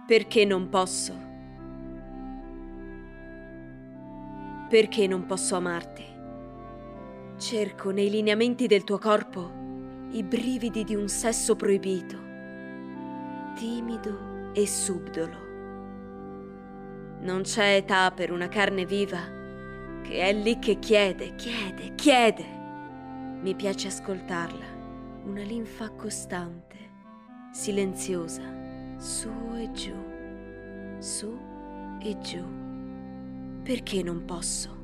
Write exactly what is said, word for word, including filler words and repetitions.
Perché non posso? Perché non posso amarti? Cerco nei lineamenti del tuo corpo i brividi di un sesso proibito, timido e subdolo. Non c'è età per una carne viva che è lì che chiede, chiede, chiede. Mi piace ascoltarla, una linfa costante, silenziosa, su e giù, su e giù. Perché non posso?